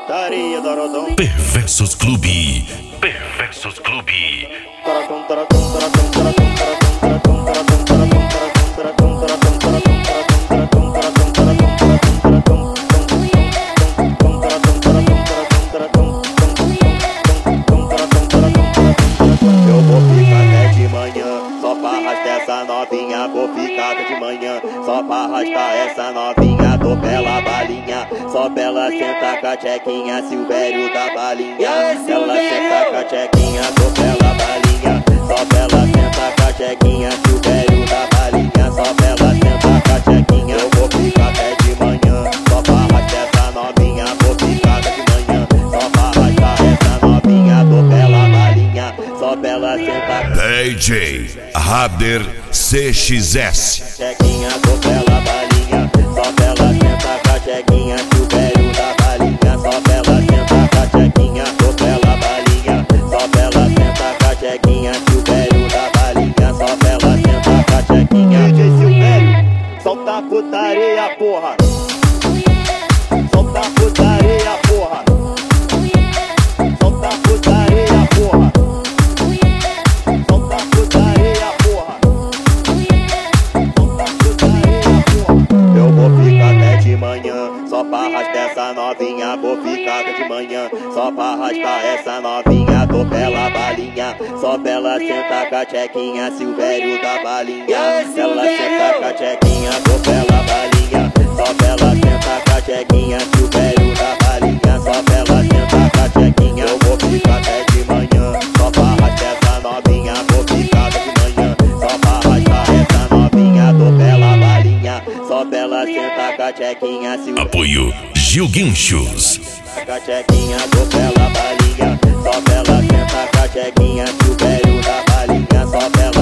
putaria, Dorodão. Perversos Clube. Perversos Clube. Eu vou ficar até de manhã, só pra arrastar essa novinha. Vou ficar até de manhã, só pra arrastar essa novinha. Tô pela balinha, só pra ela sentar com a tchequinha. Silvério da balinha, ela senta com a tchequinha. Tô pela balinha, só pra ela sentar com a tchequinha. Silvério da balinha, só pra ela sentar com a tchequinha. Eu vou ficar até de manhã, só pra arrastar essa novinha. Vou ficar até de manhã, só pra arrastar essa novinha. Tô pela balinha, só pra ela sentar com a DJ Rader CXS. tchequinha. Tô pela balinha, só pra ela sentar com a tchequinha. Silvério da balinha, só pra ela sentar com a tchequinha. Tô pela balinha, só pra ela sentar com a tchequinha. Silvério da balinha, só pra ela sentar com a tchequinha. DJ Silvério, solta a putaria, porra. Solta a putaria, porra. Solta a putaria, porra. Solta a putaria, porra. Solta a putaria, porra. Eu vou ficar até de manhã, só pra arrastar essa novinha. Vou ficar até de manhã, só pra arrastar essa novinha. Tô pela balinha, só pra ela sentar com a tchequinha. Silvério da balinha, ela senta com a tchequinha. Tô pela balinha, só pra ela sentar com a tchequinha. Silvério da balinha, só pra ela sentar com a tchequinha. Eu vou ficar até de manhã, só pra arrastar essa novinha. Vou ficar até de manhã, só pra arrastar essa novinha. Tô pela balinha, só pra ela sentar com a tchequinha. Apoio Gil Guinchos. Com a tchequinha, tô pela balinha, só pra ela sentar com a tchequinha. Silvério da balinha, só pra ela